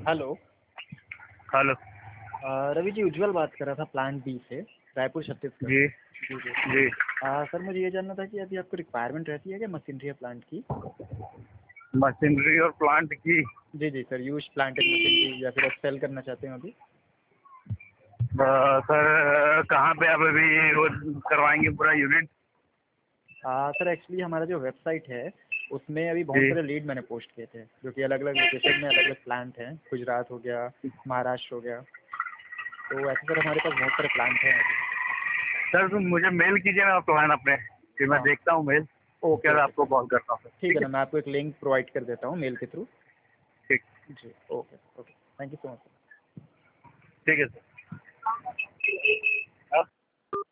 Hello. Hello. Ravi ji, Ujjwal बात कर रहा था प्लांट बी से, रायपुर छत्तीसगढ़। जी जी जी। जी। सर, मुझे ये जानना था कि अभी आपको रिक्वायरमेंट रहती है क्या मशीनरी या प्लांट की? मशीनरी और प्लांट की? जी जी sir, use plant and machinery, या फिर आप सेल करना चाहते हैं अभी? सर कहाँ पे आप अभी वो करवाएंगे पूरा यूनिट? सर एक्चुअली हमारा जो वेबसाइट है उसमें अभी बहुत जी। सारे लीड मैंने पोस्ट किए थे, जो कि अलग अलग लोकेशन में अलग अलग प्लांट हैं। गुजरात हो गया, महाराष्ट्र हो गया, तो ऐसे सर हमारे पास बहुत सारे प्लांट हैं अभी। सर तुम मुझे मेल कीजिए ना प्लान अपने, फिर मैं हाँ। देखता हूँ मेल, ओके फिर ओके आपको सर। कॉल करता हूँ सर। ठीक है ठीक ना, है। मैं आपको एक लिंक प्रोवाइड कर देता हूँ मेल के थ्रू। ठीक। जी okay okay, thank you so much. ठीक है सर।